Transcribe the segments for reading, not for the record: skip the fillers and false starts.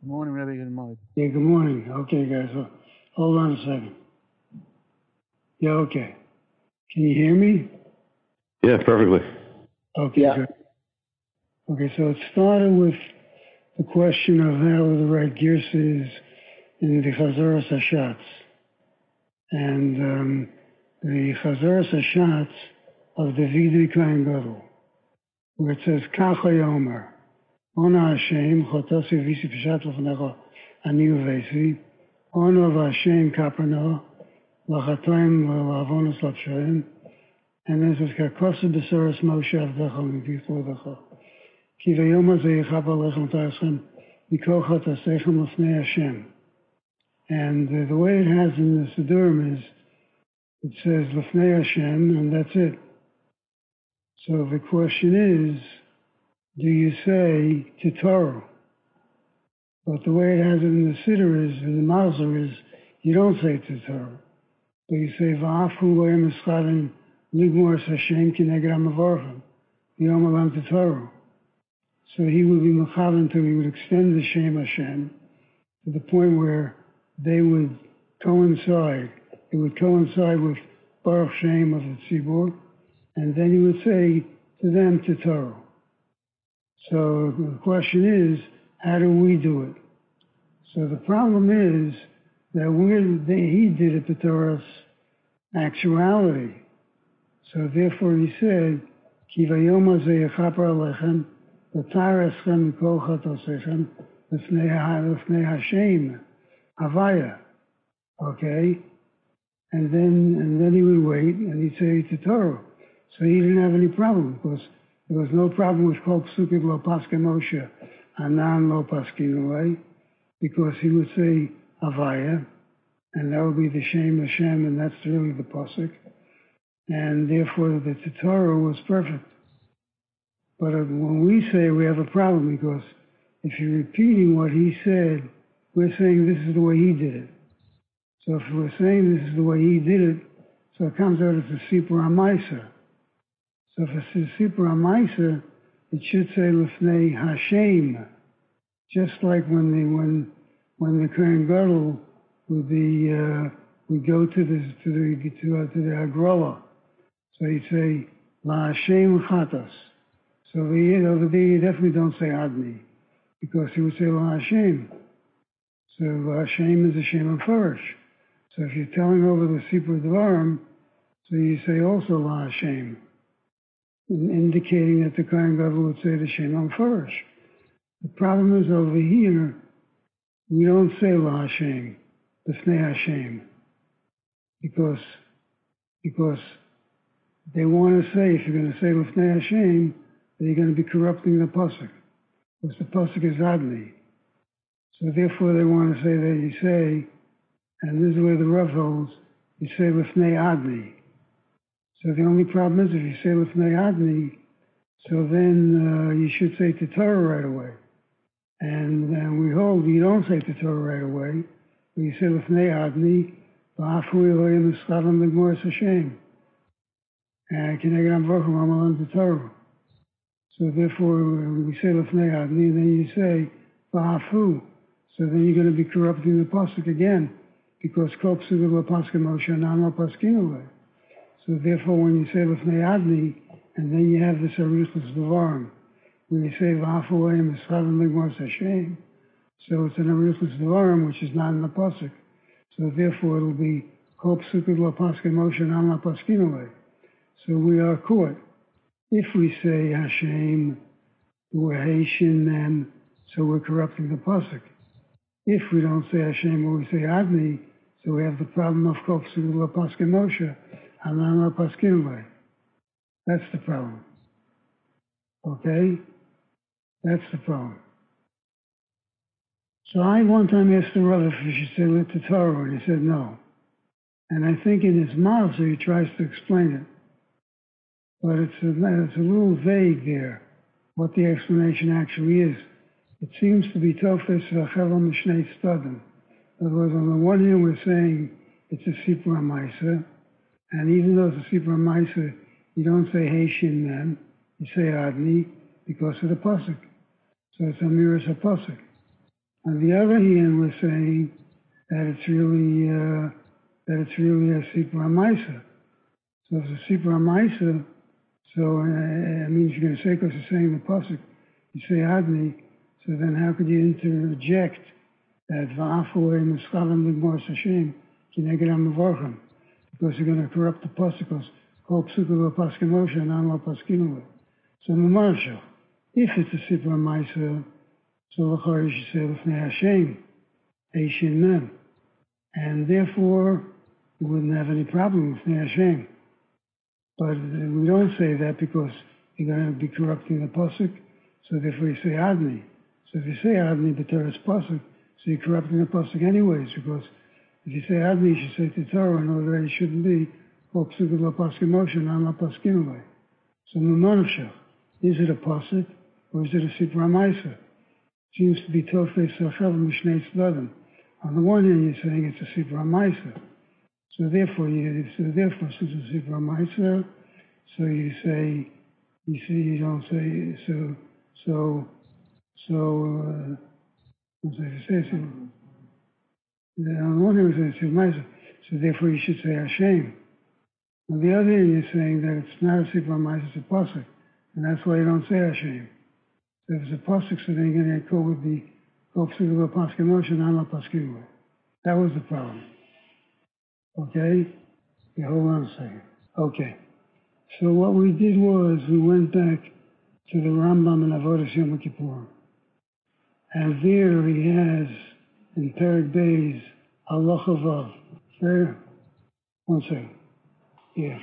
Good morning, Rabbi. Good morning. Yeah, good morning. Okay, guys, hold on a second. Yeah, okay. Can you hear me? Yeah, perfectly. Okay, good. Okay, so it started with the question of how the right gears is in the Chazaras Hashatz. And the Chazaras Hashatz of the Vidui Kohen Gadol, where it says, Kacha Yomer, Ona Hashem, Chotosi Visi Peshat Lefnecha Ani Uvesi, Ona Vashem Kaperno, Lachatoim Lavonos Lapshoim, and then it says, Kakosa Besoros Moshe Avdecha Mivitlodecha, Ki Vayom Hazeh Yechav Alechem Taschem, Mikol Chotasechem Lefnei Hashem. And the way it has in the Siddurim is, it says Lefnei Hashem, and that's it. So the question is, do you say Titoro? But the way it has it in the Siddur is, in the Mazer is, you don't say Titoro. But you say Va'afu Loyem Eschavim Ligmor Hashem Kineged HaMavorchim Yom Alam Titoro. So he would be Mechavan until he would extend the Shem Hashem to the point where they would coincide. It would coincide with Baruch Shem of the Tzibur, and then he would say to them Titoro. So the question is, how do we do it? So the problem is that he did it to Torah's actuality. So therefore he said, Ki vayom hazeh yechaper alechem, v'tar eschem mikol chatosechem, l'fnei Hashem, Havaya. Okay? And then he would wait and he'd say to Torah. So he didn't have any problem because there was no problem with Kol Psukid Lo Paske Moshe, Anan Lo Paskin away, because he would say Havaya, and that would be the Shem Hashem, and that's really the Pasuk. And therefore the Torah was perfect. But when we say we have a problem, because if you're repeating what he said, we're saying this is the way he did it. So if we're saying this is the way he did it, so it comes out as a Sipur HaMaisa. So if it's a Sipur HaMaisa, it should say Lefnei Hashem, just like when the Kohen Gadol would go to the Hagrola. So he'd say La Hashem Chatas. So over there you definitely don't say Adni, because he would say La Hashem. So La Hashem is a Shem Mefurish. So if you're telling over the Sipur Dvarim, so you say also La Hashem, indicating that the Kohen Gadol would say the Shem Mefurish. The problem is over here, we don't say La Hashem, B'fnei Hashem, because they want to say, if you're going to say B'fnei Hashem, then you're going to be corrupting the Pasuk, because the Pasuk is Adni. So therefore they want to say that you say, and this is where the Rav holds, you say Lefnei Adni. So the only problem is if you say Lefnei Adni, so then you should say Torah right away. And we hold you don't say Torah right away, but you say Lefnei Adni, V'afu Elohim Eschavim Ligmor Hashem, and Kineged HaMavorchim Amalan Torah. So therefore we say Lefnei Adni, and then you say V'afu. So then you're going to be corrupting the pasuk again, because Kol Psukid Lo Paske Moshe Anan Lo Paskin away. So therefore, when you say Lefnei Adni, and then you have this Aruchas Devarim, when you say V'afu Elohim Eschavim Ligmor Hashem, so it's an Aruchas Devarim, which is not in the pasuk. So therefore, it'll be Kol Psukid Lo Paske Moshe Anan Lo Paskin away. So we are caught. If we say Hashem, we're Haitian then, so we're corrupting the pasuk. If we don't say Hashem or we say Adni, so we have the problem of Kol Psukid Lo Paske Moshe, Anan Lo Paskin away. That's the problem. Okay? That's the problem. So I one time asked the Rav if he should say Lit Torah, and he said no. And I think in his mouth, so he tries to explain it. But it's a little vague there, what the explanation actually is. It seems to be Tofes V'Achel Mishnei Stadim. In other words, on the one hand, we're saying it's a Sipur HaMaisa, and even though it's a Sipur HaMaisa, you don't say Haitian then, you say Adni, because of the Pasuk. So it's Amiras HaPasuk. On the other hand, we're saying that it's really a Sipra Maisa. So if it's a Sipra Maisa, so it means you're going to say, because you're saying the pasuk, you say Adni, so then how could you interject that Va'afu Mischalim Ligmor Hashem Kineged HaMevorchim? Because you're going to corrupt the pasuk, because Kol Psuka Lo Paskin Moshe and An Lo Paskin Lo. So Mamarshal, if it's a Sipra Maisa, so L'chor you should say L'fnei Hashem, Eishin Mem. And therefore, you wouldn't have any problem with L'fnei Hashem. But we don't say that because you're going to be corrupting the pasuk, so therefore you say Adni. So if you say Adni, the Torah is pasuk, so you're corrupting the pasuk anyways, because if you say Adni, you should say the Torah, and already shouldn't be Kol Psuka Lo Paskin Moshe and An Lo Paskin Lo. So Numanavshach, is it a pasuk or is it a Sipra Maisa? Seems to be Tofei Sachav Mishnei Tzladim. On the one hand, you're saying it's a Sipra Maisa. So therefore, since it's a Sipra Maisa, so you don't say, on the one hand, we say it's Maisa, so therefore you should say Hashem. On the other hand, you're saying that it's not a Sipra Maisa, it's a pasuk, and that's why you don't say Hashem. So if it's a pasuk, so then you're going to go with the Kol Psuka Lo Paskin Moshe and An Lo Paskin Lo. That was the problem. Okay? Okay, hold on a second. Okay. So what we did was we went back to the Rambam in Avodas Yom Kippur. And there he has, in Perek Beis, Halacha Vav. Fair? One second. Yeah.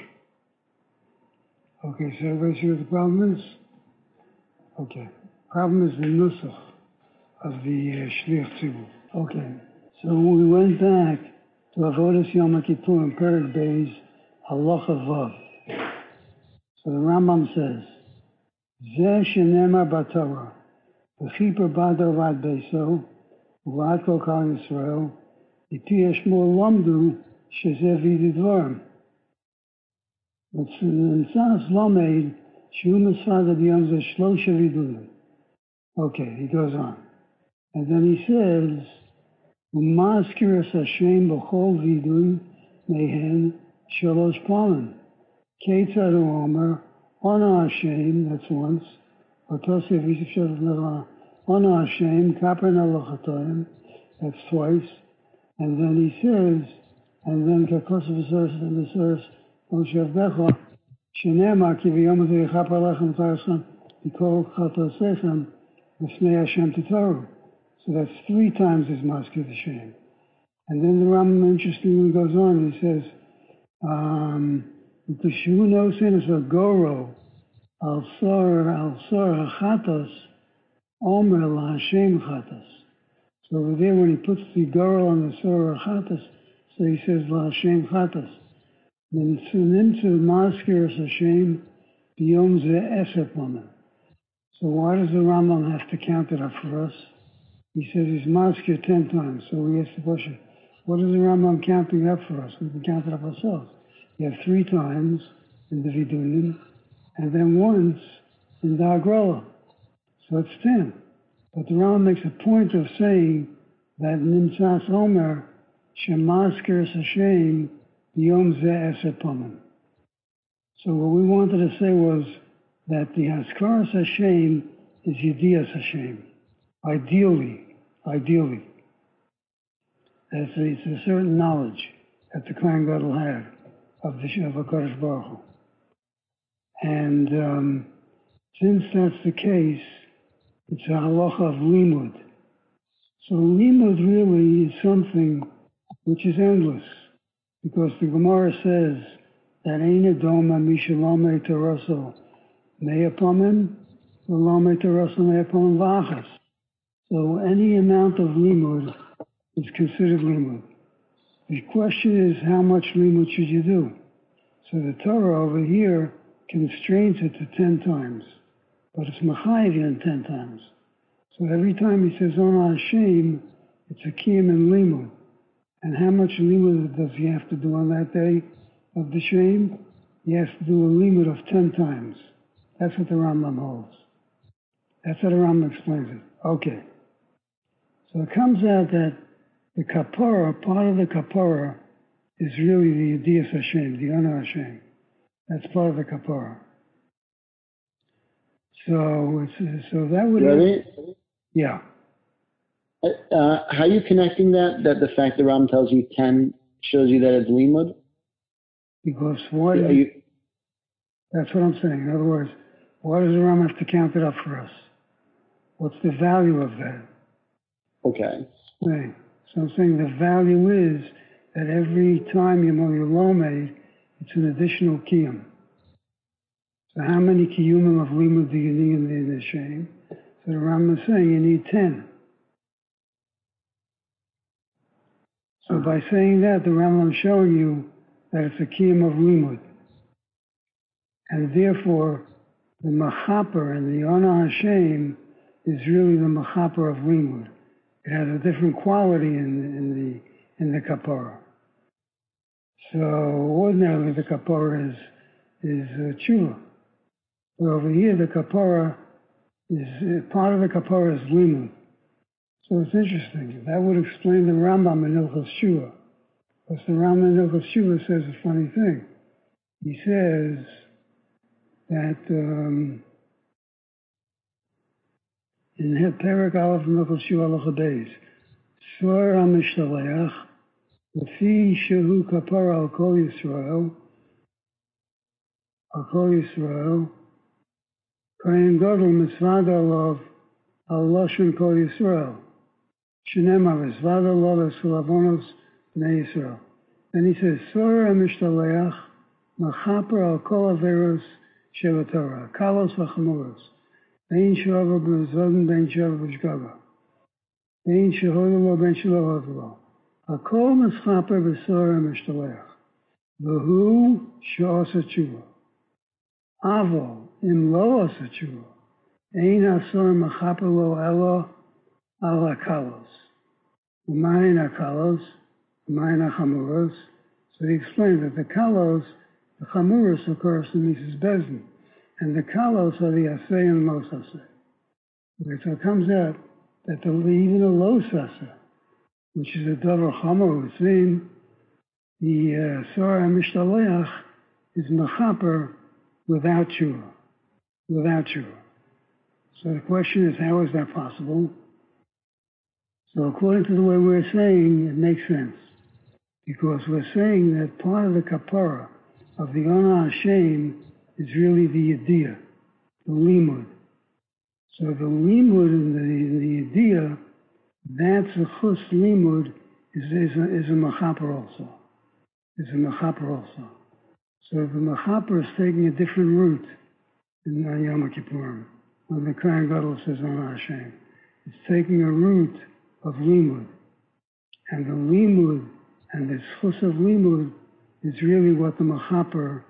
Okay, so everybody see what the problem is? Okay. Problem is the nusach of the Shliach Tzibur. Okay. So we went back to Avodas Yom Kippur in Perek Beis, Halacha Vav. So the Rambam says, Zeh shenemar b'Torah, v'chiper b'ado v'ad beiso, v'ad kol kal Yisrael, v'pi yishmor lomdu shezeh v'yididvarim. But Tzas Lomeid, shu misfad b'yom zeh shlosha v'yidulim. Okay, he goes on. And then he says, U'maskiras Hashem b'chol v'yidulim mehen shalosh palim. Ketzad Omer, Ona Hashem, that's once. Otosef Yisrael Leva, Ona Hashem, Kaper Nalachatoyim, that's twice. And then he says, and then Kakos V'Soros and V'Soros, Moshe Becha, Shenema Ki V'yom Azeh Yechaper Lechem Tarasam, B'kol Chatosechem, V'Snei Hashem Titoru. So that's 3 times his Maskir Hashem. And then the Rambam interestingly goes on, he says, because Shu no sin is a goro al sor chatos omer la Hashem chatos. So over there when he puts the goro on the sor chatos, so he says la Hashem chatos. Then to maskir Hashem biyom ze esep woman. So why does the Rambam have to count it up for us? He says he's maskir 10 times. So we ask the question, what is the Rambam counting up for us? We can count it up ourselves. You have 3 times in the Vidulim, and then once in the Agrola. So it's 10. But the Rambam makes a point of saying that Nimtzas Omer, Shemaskir Hashem, Yom Zeh Esepomim. So what we wanted to say was that the Haskaras Hashem is Yedias Hashem. Ideally. It's a certain knowledge that the Kohen Gadol had of HaKadosh Baruch Hu. And since that's the case, it's a halacha of limud. So limud really is something which is endless, because the Gemara says that Ein Adoma Mishalome Taraso Me'apomim, Lome Taraso Me'apomim Vachas. So any amount of limud is considered limud. The question is, how much limud should you do? So the Torah over here constrains it to 10 times, but it's machayev in 10 times. So every time he says Ona Hashem, it's a kiyum and limud. And how much limud does he have to do on that day of the Shem? He has to do a limud of 10 times. That's what the Rambam holds. That's how the Rambam explains it. Okay. So it comes out that the kapara, part of the kapara, is really the Yedias Hashem, the Honor Hashem. That's part of the kapara. So that would... Really? Yeah. How are you connecting that the fact that Ram tells you 10 shows you that it's limud? Because why... That's what I'm saying. In other words, why does the Ram have to count it up for us? What's the value of that? Okay. Right. So I'm saying the value is that every time you know your lomed, it's an additional kiyum. So how many kiyumim of limud do you need in the Hashem? So the Ram is saying you need 10. So by saying that, the Rambam is showing you that it's a kiyum of limud. And therefore, the machaper and the Honor Hashem is really the machaper of limud. It has a different quality in the kapara. So ordinarily the kapara is tshuva. But over here the kapara is, part of the kapara is limud. So it's interesting. That would explain the Rambam in Hilchos Shua. Because the Rambam in Hilchos Shua says a funny thing. He says that in Perek Aleph in Hilchos Shua Halacha Beis, Sor HaMishtaleach, Lefi Shehu Kapara Al Kol Yisrael, Kohen Gadol Mitzvah Alav Al Lashon Kol Yisrael. Shenemar Mitzvah Alav Esul Avonos Bnei Yisrael. Then he says, Sor HaMishtaleach, Machaper Al Kol Averos Shel Torah, Kalos V'Chamuros, Bein Shava B'Zodin, Bein Shava B'Shgaga, Bein Shehodelo, Bein Shelo Hodelo. Hakol Mischaper B'Sor HaMishtaleach, V'hu She'osa Tshuva. Avo, Im Lo Osa Tshuva, Ein Asor Machaper Lo Elo Al HaKalos. U'mayin HaKalos, U'mayin HaChamuros. So he explained that the Kalos, the Chamuros, of course, the Mises Bezdin, and the Kalos are the Asay and Los Asay. Okay, so it comes out that even a Los Asay, which is a Dover Chamor, it's in the Sor HaMishtaleach is Mechaper without Tshuva. Without Tshuva. So the question is, how is that possible? So according to the way we're saying, it makes sense. Because we're saying that part of the kapara of the Honor Hashem is really the Yediyah, the limud. So the limud in the Yediyah, that's a chus limud, is a machaper also. Is a machaper also. So the machaper is taking a different route in Yom Kippurim. When the Kohen Gadol says Honor Hashem, it's taking a route of limud. And the limud and the chus of limud is really what the machaper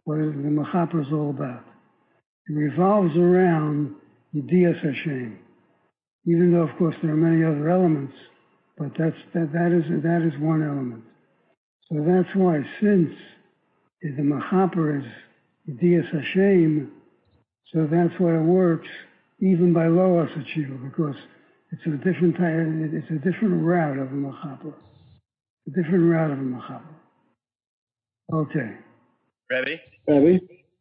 is all about. It revolves around Yedias Hashem. Even though, of course, there are many other elements, but that is one element. So that's why, since the machaper is Yedias Hashem, so that's why it works even by Lo Asa Tshuva, because it's a different route of a machaper. A different route of a machaper. Okay. Rebbe?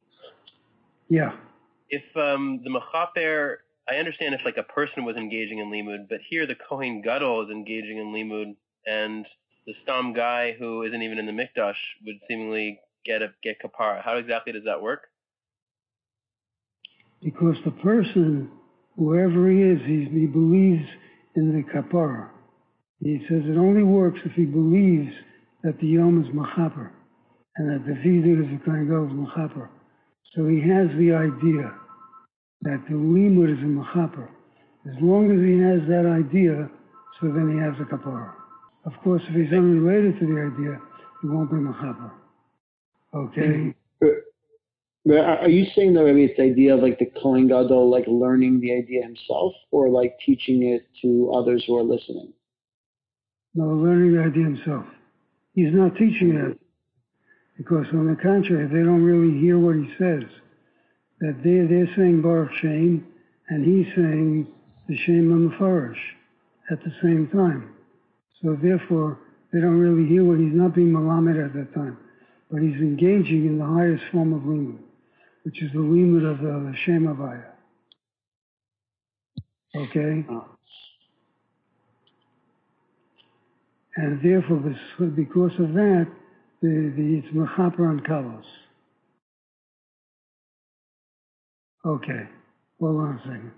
Yeah. If the mechaper, I understand if like a person was engaging in limud, but here the Kohen Gadol is engaging in limud, and the stam guy who isn't even in the mikdash would seemingly get kapara. How exactly does that work? Because the person, whoever he is, he believes in the kapara. He says it only works if he believes that the yom is machaper, and that the vidur is the Kohen Gadol is machaper. So he has the idea that the limud is a machaper. As long as he has that idea, so then he has a kapara. Of course, if he's unrelated to the idea, he won't be machaper. Okay? But are you saying that maybe it's the idea of like the Kohen Gadol like learning the idea himself, or like teaching it to others who are listening? No, learning the idea himself. He's not teaching it, because on the contrary, they don't really hear what he says. That they're saying Baruch Shem, and he's saying the Shem HaMefarish. at the same time. So therefore, they don't really hear what he's not being malamed at that time, but he's engaging in the highest form of limud, which is the limud of the Shem Havaya. Okay? And therefore, because of that, it's mechaper on kalos. Okay, hold on a second.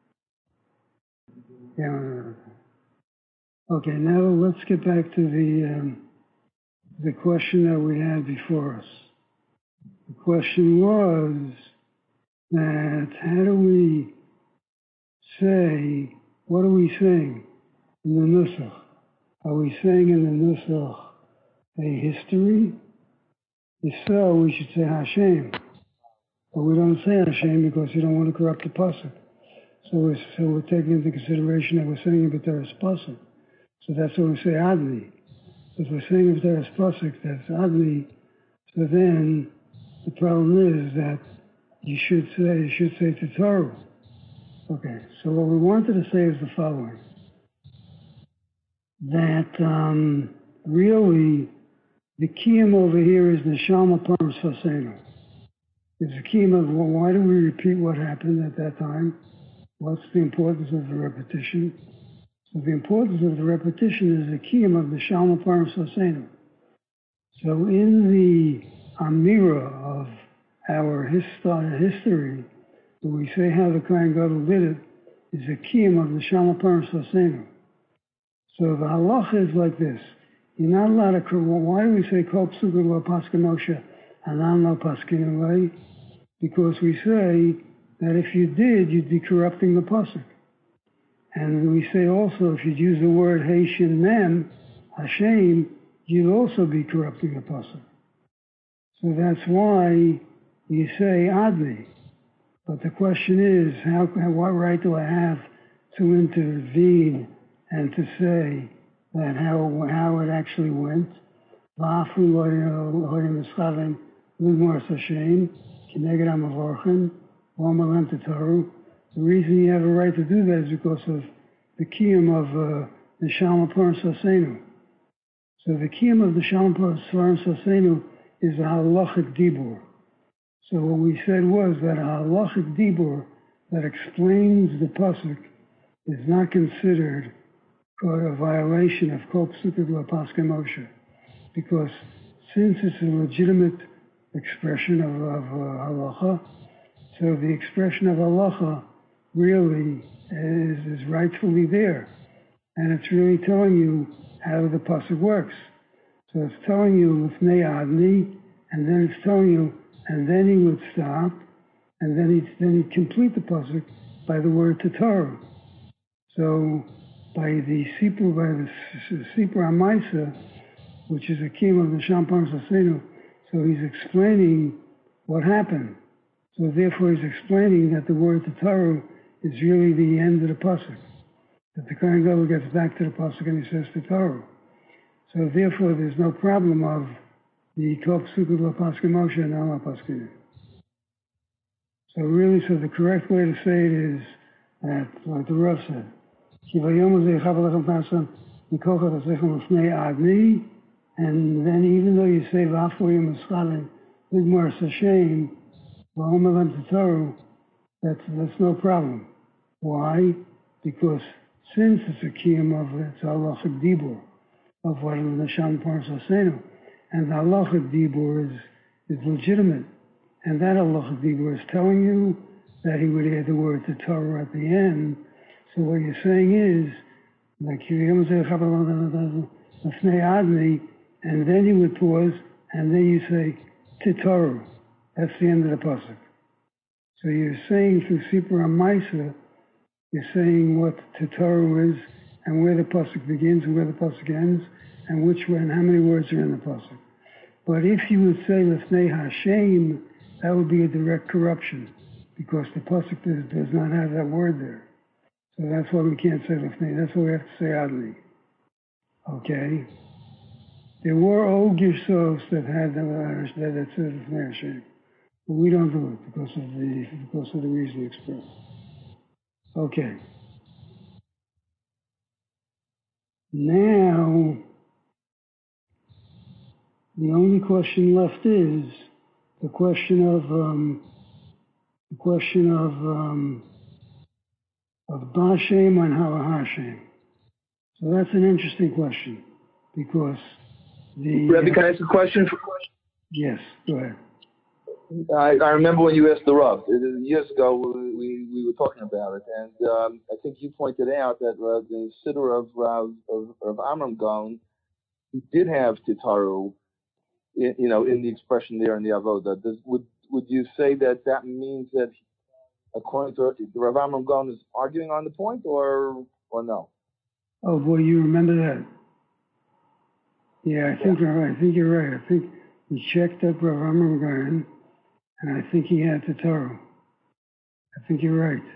Yeah. Okay, now let's get back to the question that we had before us. The question was that how do we say, what are we saying in the nusach? Are we saying in the nusach a history? If so, we should say Hashem. But we don't say Hashem because we don't want to corrupt the pasuk. So we're taking into consideration that we're saying a B'teres pasuk. So that's why we say Adni. If we're saying a B'teres pasuk, that's Adni. So then the problem is that you should say Titaru. Okay, so what we wanted to say is the following. That really the kiyum over here is Neshama Parm Sasenu. It's a kiyum of, well, why do we repeat what happened at that time? What's the importance of the repetition? So the importance of the repetition is the kiyum of Neshama Parm Sasenu. So in the Amira of our history, when we say how the Kohen Gadol did it, is a kiyum of Neshama Parm Sasenu. So the halacha is like this. You're not allowed to, why do we say Kol Psukim Lo Paskin Moshe Hanan Lo Paskin Elei? Because we say that if you did, you'd be corrupting the pasuk. And we say also if you'd use the word Hashem Mem, Hashem, you'd also be corrupting the pasuk. So that's why you say Adni. But the question is, what right do I have to intervene and to say that how it actually went? The reason you have a right to do that is because of the kiyum of the Neshama Parm Sasenu. So the kiyum of the Neshama Parm Sasenu is a halachic dibur. So what we said was that a halachic dibur that explains the pasuk is not considered for a violation of Kol Psukim Lo Paskin Moshe, because since it's a legitimate expression of halacha, so the expression of halacha really is rightfully there, and it's really telling you how the pasuk works. So it's telling you Lifnei Adni, and then it's telling you, and then he would stop, and then he'd complete the pasuk by the word Tataru. So by the Sipur Amaisa, which is a kiyum of the Neshama Parm Sasenu, so he's explaining what happened. So therefore he's explaining that the word Tataru is really the end of the pasuk. That the Kohen Gadol gets back to the pasuk and he says Tataru. So therefore there's no problem of the Kol Psukim Lo Paskin Moshe and Lo Paskin. So really, so the correct way to say it is that, like the Rav said, and then even though you say V'afoyim Eschalin Ligmar Sashem V'omelem Tataru, that's no problem. Why? Because since it's a kiyum of it's a halachic dibur of what the Neshama Parm Sasenu, and the halachic dibur is legitimate, and that halachic dibur is telling you that he would add the word Tataru at the end. So what you're saying is, like and then you would pause, and then you say Titaru. That's the end of the pasuk. So you're saying through Sipur Amaisa, you're saying what Titaru is, and where the pasuk begins and where the pasuk ends, and which way and how many words are in the pasuk. But if you would say Lefnei Hashem, that would be a direct corruption, because the pasuk does not have that word there. So that's why we can't say Lefnei. That's why we have to say Adli. Okay? There were old Girsos that had that said Lefnei Hashem, but we don't do it because of the reason expressed. Okay. Now, the only question left is the question of Bashem and Hashem. So that's an interesting question because Rebbe, can I ask a question? Yes, go ahead. I remember when you asked the Rav years ago. We were talking about it, and I think you pointed out that the Siddur of Amram Gaon, he did have Titaru, in the expression there in the Avodah. Would you say that means that according to Rav Amram Gaon is arguing on the point, or no? Oh boy, you remember that? Yeah, I think you're right. I think we checked up Rav Amram Gaon, and I think he had Titaru. I think you're right.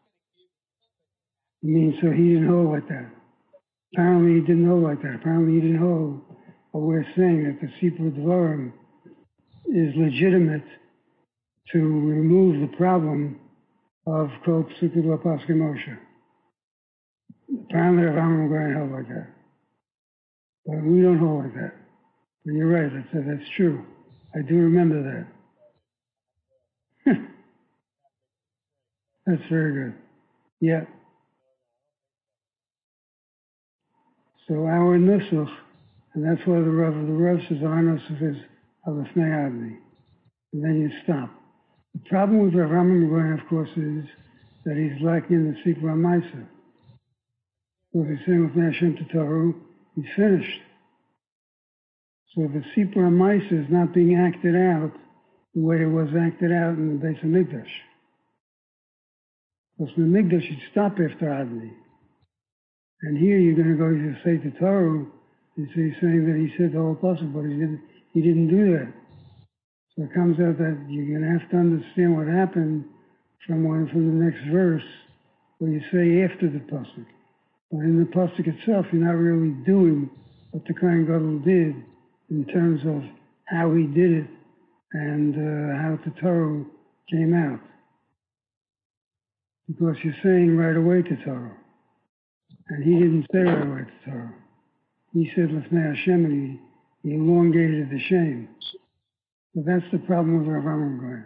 I mean, so he didn't hold like that. Apparently he didn't hold like that. Apparently he didn't hold what we're saying, that the Sipur Dvarim is legitimate to remove the problem of Kol Psukim L'Paschei Moshe. Apparently Rav Amram Gaon held like that. But we don't hold like that. But you're right, that's true. I do remember that. That's very good. Yeah. So our nusach, and that's why the Rav says our nusach is Alefnei Adni. And then you stop. The problem with Rav Amram Gaon, of course, is that he's lacking in the Sipur HaMaisa. Because he's saying with Hashem Titaru, he's finished. So the Sipur HaMaisa is not being acted out the way it was acted out in the Beis HaMikdash. Because in the Mikdash, you'd stop after Adni. And here you're going to go to say Titaru, and so he's saying that he said the whole pasuk, but he didn't do that. So it comes out that you're going to have to understand what happened from the next verse, where you say after the pasuk. But in the pasuk itself, you're not really doing what the Kohen Gadol did in terms of how he did it and how the Torah came out. Because you're saying right away to Torah. And he didn't say right away to Torah. He said Lefnei Hashem, and he elongated the shame. So that's the problem with Rav Amram Gaon.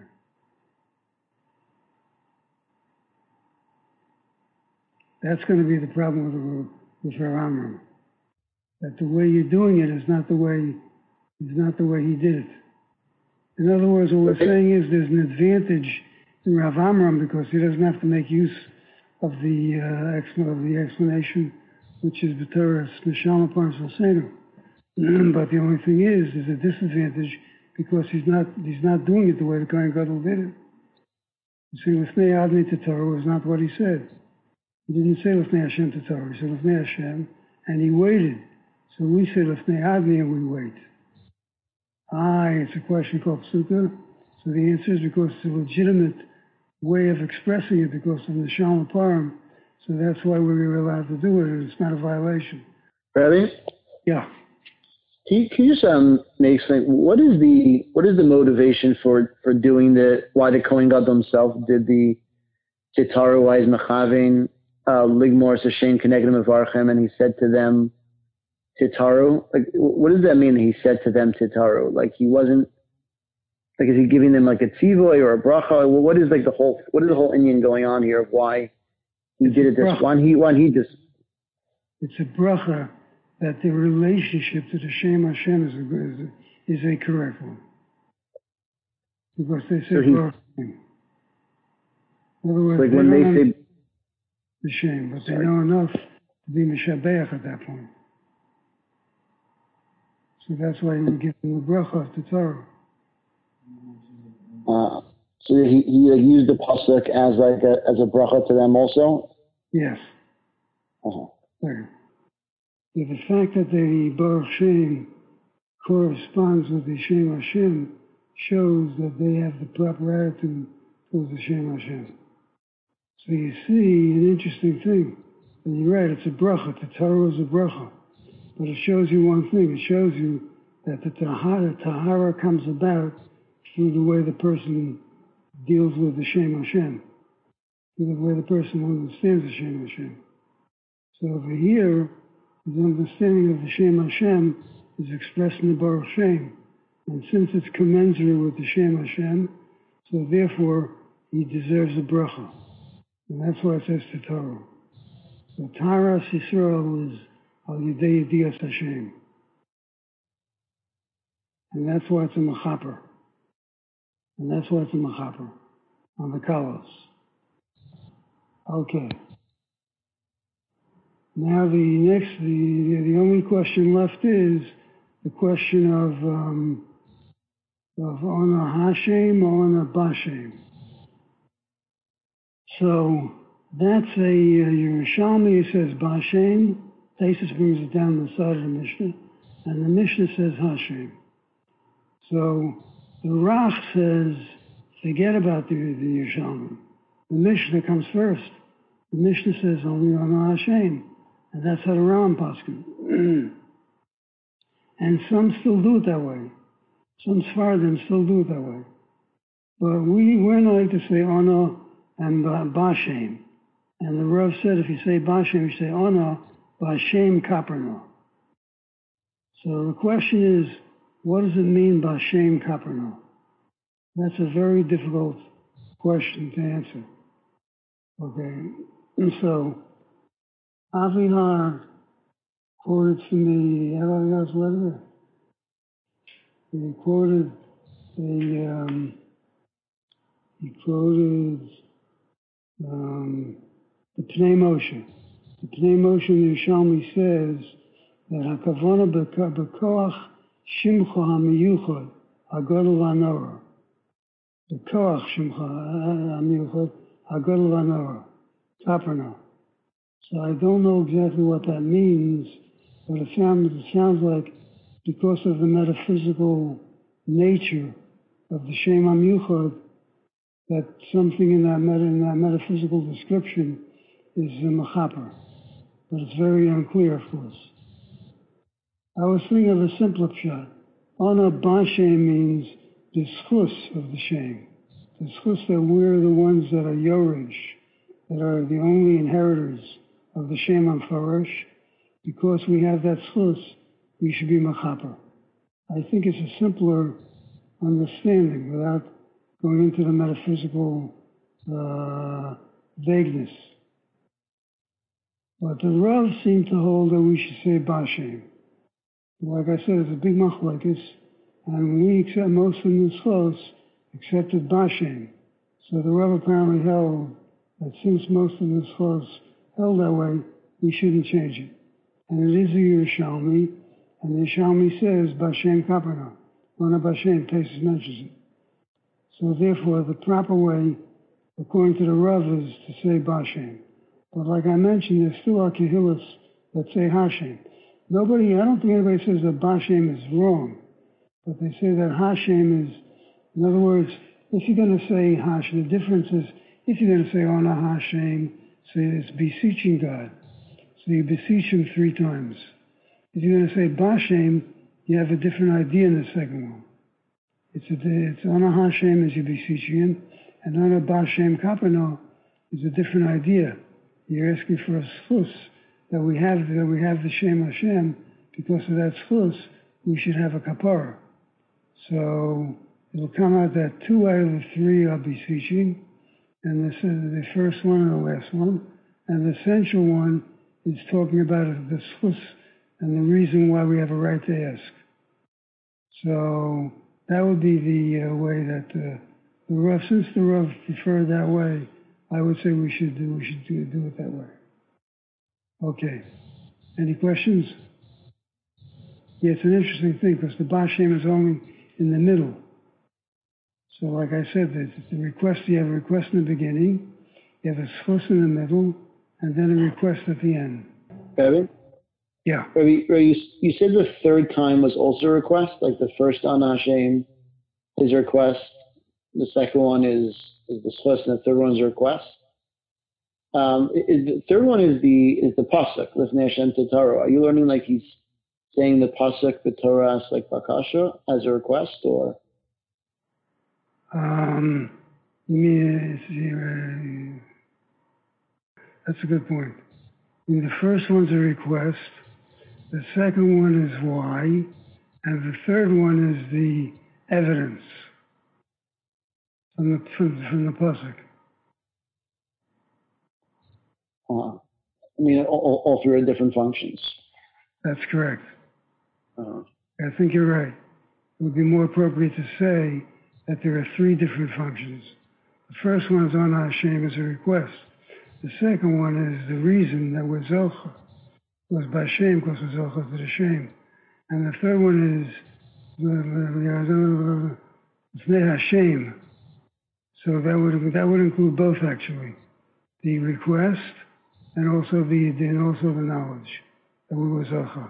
That's going to be the problem with Rav Amram. That the way you're doing it is not the way he did it. In other words, what we're saying is there's an advantage in Rav Amram because he doesn't have to make use of the explanation, which is the Torah's Neshama Parnas Hasenu. But the only thing is there's a disadvantage because he's not doing it the way the Kohen Gadol did it. You see, Lefnei Adni to Torah was not what he said. He didn't say Lefnei Hashem to Torah. He said Lefnei Hashem, and he waited. So we say Lefnei Adni, and we wait. It's a question called Psukkah. So the answer is because it's a legitimate way of expressing it because of the Neshama Param. So that's why we were allowed to do it, and it's not a violation. Rabbi? Yeah. Can you just make explain what is the motivation for doing why the Kohen Gadol himself did the Titaru Wise Mechavin Ligmor Sashem Kenegdim Avarchem, and he said to them Titaru? Like, what does that mean? He said to them Titaru. Like, he wasn't. Like, is he giving them like a tzivoy or a bracha? Well, what is the whole Indian going on here of why he did it this one? He just. It's a bracha that the relationship to the Shem Hashem is a correct one. Because they say bracha. In other words, like when they say the Shem, but they know enough to be Meshabeach at that point. So that's why he would give them the bracha of the Torah. So he used the pasuk as a bracha to them also? Yes. Uh-huh. Okay. So the fact that the Baruch Shem corresponds with the Shem Hashem shows that they have the proper attitude towards the Shem Hashem. So you see an interesting thing. And you're right, it's a bracha. The Torah is a bracha. But it shows you one thing. It shows you that the tahara comes about through the way the person deals with the Shem Hashem, through the way the person understands the Shem Hashem. So over here, His understanding of the Shem Hashem is expressed in the Baruch Shem. And since it's commensurate with the Shem Hashem, so therefore he deserves a bracha. And that's why it says Torah. So Taras Yisrael is Al Yidei Yedias Hashem. And that's why it's a Mechaper. And that's why it's a Mechaper on the Kalos. Okay. Now the only question left is the question of Ona Hashem or Ona Bashem. So that's a Yerushalmi, it says Bashem. Taisus brings it down the side of the Mishnah, and the Mishnah says Hashem. So the Rach says, forget about the Yerushalmi. The Mishnah comes first. The Mishnah says only Ona Hashem, and that's how the Ram paskin. And some still do it that way. Some Sfardim still do it that way. But we're not like to say Ona and Bashem. And the Rav said if you say Bashem, you say Ona, Bashem Kaperno. So the question is, what does it mean Bashem Kaperno? That's a very difficult question to answer. Okay, and so Avilar quoted from the Avilar's letter. He quoted the Pnei Moshe. The Pnei Moshe in Yerushalmi says that Hakavana b'koach shimcha hamiyuchad hagadol hanora. The koach shimcha hamiyuchad hagadol hanora. Kaperna. So I don't know exactly what that means, but it sounds like because of the metaphysical nature of the Shem HaMiyuchad, that something in that metaphysical description is a mechaper. But it's very unclear, of course. I was thinking of a simpler shot. Ona Bashem means the schus of the Shem. The schus that we're the ones that are Yorish, that are the only inheritors of the Shem HaMfarash. Because we have that schus, we should be mechaper. I think it's a simpler understanding without going into the metaphysical vagueness. But the Rav seemed to hold that we should say Bashem. Like I said, it's a big machlokes, and we accept most of the schos accepted Bashem. So the Rav apparently held that since most of the schos held that way, we shouldn't change it. And it is a Yerushalmi, and the Yerushalmi says Bashem Kaperna. Ona Bashem, Taisus mentions it. So therefore, the proper way, according to the Rav, is to say Bashem. But like I mentioned, there still are Kehillas that say Hashem. I don't think anybody says that Bashem is wrong, but they say that Hashem is, in other words, if you're going to say Hashem, the difference is, if you're going to say Ona Hashem, say it's beseeching God. So you beseech him 3 times. If you're going to say Bashem, you have a different idea in the second one. It's Ona Hashem as you're beseeching him, and Ona Bashem Kaperno is a different idea. You're asking for a schus that we have the Shem Hashem. Because of that schus, we should have a kapara. So it'll come out that 2 out of the 3 are beseeching, and this is the first one and the last one, and the essential one is talking about the schus and the reason why we have a right to ask. So that would be the way that the Rav, since the Rav preferred that way, I would say we should do it that way. Okay. Any questions? Yeah, it's an interesting thing because the Bashem is only in the middle. So like I said, the request, you have a request in the beginning, you have a schus in the middle, and then a request at the end. Rabbi? Yeah. Rabbi, you said the third time was also a request, like the first on Hashem is a request, the second one is the schus, and the third one is a request. The third one is the pasuk, Lifnei Hashem Titaro. Are you learning like he's saying the pasuk, the Torah, like Bakasha, as a request, or? That's a good point. I mean, the first one's a request, The second one is why, and the third one is the evidence from the pasuk. I mean, all three are different functions. That's correct. Uh, I think you're right. It would be more appropriate to say that there are three different functions. The first one is on Hashem as a request. The second one is the reason that we're Zocha. It was by Shem because we're Zocha to the Shem. And the third one is B'nei Hashem. So that would include both actually, the request and also the knowledge that we were Zocha.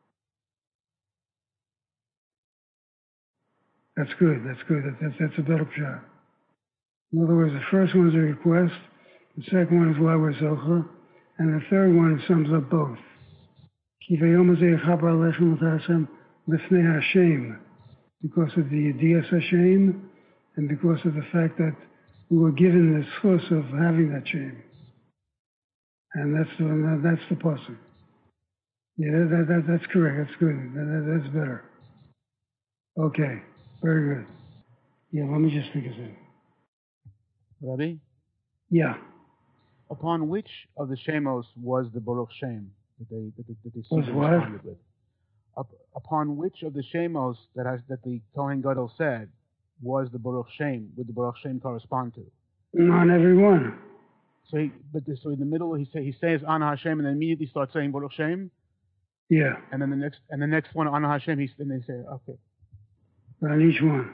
That's good. That's a better shot. In other words, the first one is a request, the second one is why we're Zocha, and the third one sums up both. Ki vayom hazeh yechaber alechem l'tasem lifnei Hashem, because of the Yedias Hashem, and because of the fact that we were given the schus of having that Shem. And that's the pasuk. Yeah, that's correct. That's good. That's better. Okay, very good. Yeah, let me just think of it. Rabbi? Yeah. Upon which of the Shemos was the Baruch Shem that they Was what? responded with? Upon which of the Shemos that the Kohen Gadol said was the Baruch Shem? Would the Baruch Shem correspond to? Not every one. So in the middle he says Ana Hashem and then immediately starts saying Baruch Shem. Yeah. And then the next one Ana Hashem then they say okay. But on each one.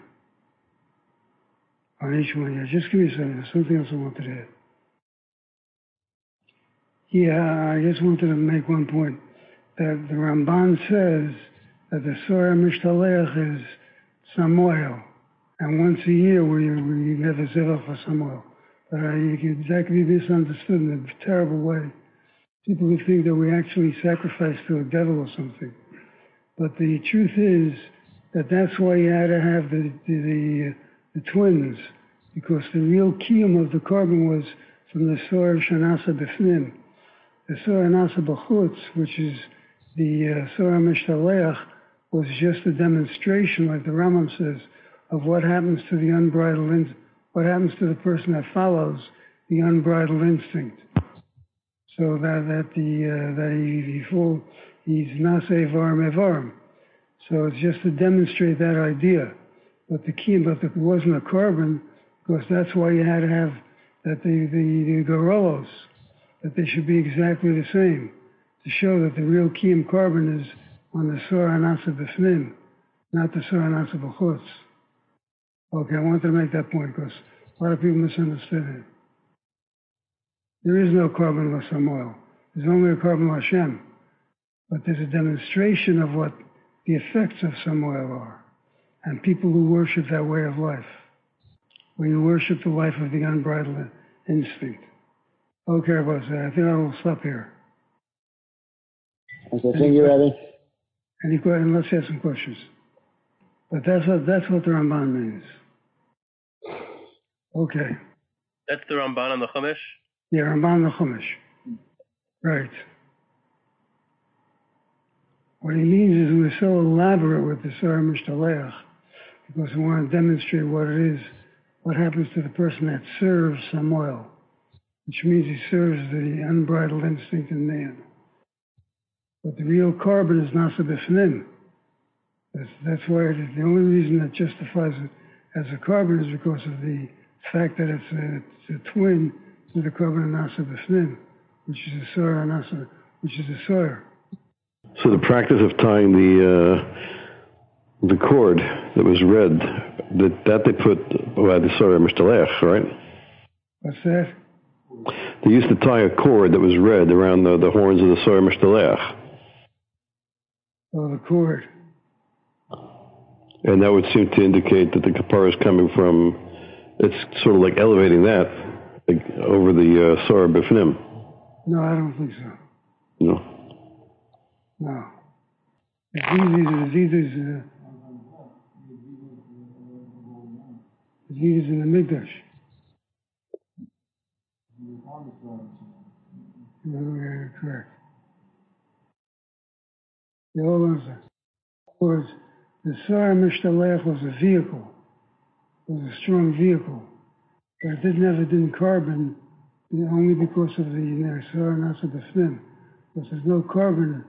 Yeah. Just give me a second. There's something else I wanted to add. Yeah, I just wanted to make one point. That the Ramban says that the Sorah Mishtalech is Samuel. And once a year we have a Zevach for Samuel. But that could be misunderstood in a terrible way. People would think that we actually sacrifice to a devil or something. But the truth is that that's why you had to have the twins, because the real kiyum of the carbon was from the Sorah Shanasa B'fnim. The Sorah Nasa B'chutz, which is the Sorah Mishtaleach, was just a demonstration, like the Rambam says, of what happens to the unbridled what happens to the person that follows the unbridled instinct. So that he's naseh varm evarm. So it's just to demonstrate that idea. But it wasn't a carbon, because that's why you had to have that the gorollos, that they should be exactly the same, to show that the real kiyum carbon is on the Sorah Nasa B'fnim, not the Sorah Nasa B'chutz. Okay, I wanted to make that point because a lot of people misunderstood it. There is no carbon of Samuel. There's only a carbon of Hashem. But there's a demonstration of what the effects of Samuel are. And people who worship that way of life, where you worship the life of the unbridled instinct. Okay, Rabbi, I think I will stop here. Okay, thank you, Rabbi. Any questions? Let's have some questions. But that's what the Ramban means. Okay. That's the Ramban on the Chumash? Yeah, Ramban the Chumash. Right. What he means is we're so elaborate with the Sorah Mishtaleach because we want to demonstrate what it is, what happens to the person that serves Samuel, which means he serves the unbridled instinct in man. But the real carbon is Nasa B'fnim. That's why the only reason that justifies it as a carbon is because of the fact that it's a twin to the carbon of Nasa B'fnim, which is a Sorah Nasa, which is a Sorah. So the practice of tying the cord that was red, that they put by the Sorah Mishtalech, right? What's that? They used to tie a cord that was red around the horns of the Sorah Mishtalech. Oh, the cord. And that would seem to indicate that the kapara is coming from, it's sort of like elevating that like, over the Sorah B'fnim. No, I don't think so. No. No. Aziz is in the Mikdash. Correct. You all understand? In other words, the Sar Mishtalech was a vehicle, was a strong vehicle, but it didn't have a din carbon only because of the Sar Nasa B'fnim, because there's no carbon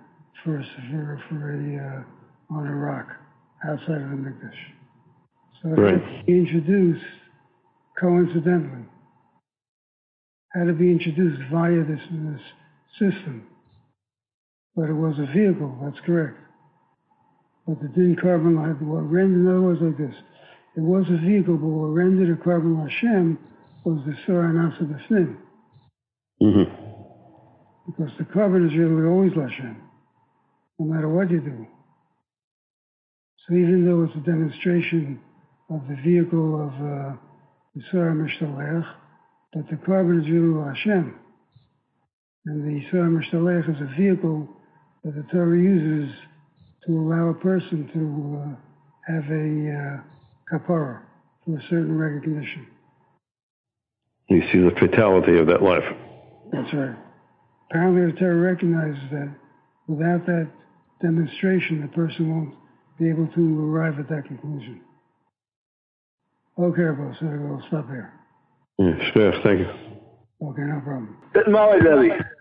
on a rock outside of the Mikdash. So it had to be introduced coincidentally. Had to be introduced via this system. But it was a vehicle, that's correct. But the din carbon had what rendered, in other words, like this. It was a vehicle, but what rendered a carbon Hashem was the Sar Nasa B'fnim. Mm-hmm. Because the carbon is really always Hashem, no matter what you do. So even though it's a demonstration of the vehicle of the Sar Mishtalech, but the carbon is really Hashem. And the Sar Mishtalech is a vehicle that the Torah uses to allow a person to have a kapara for a certain recognition. You see the fatality of that life. That's right. Apparently the Torah recognizes that without that demonstration, the person won't be able to arrive at that conclusion. Okay, boss, I'll stop here. Yeah, thank you. Okay, no problem. Good morning, Debbie.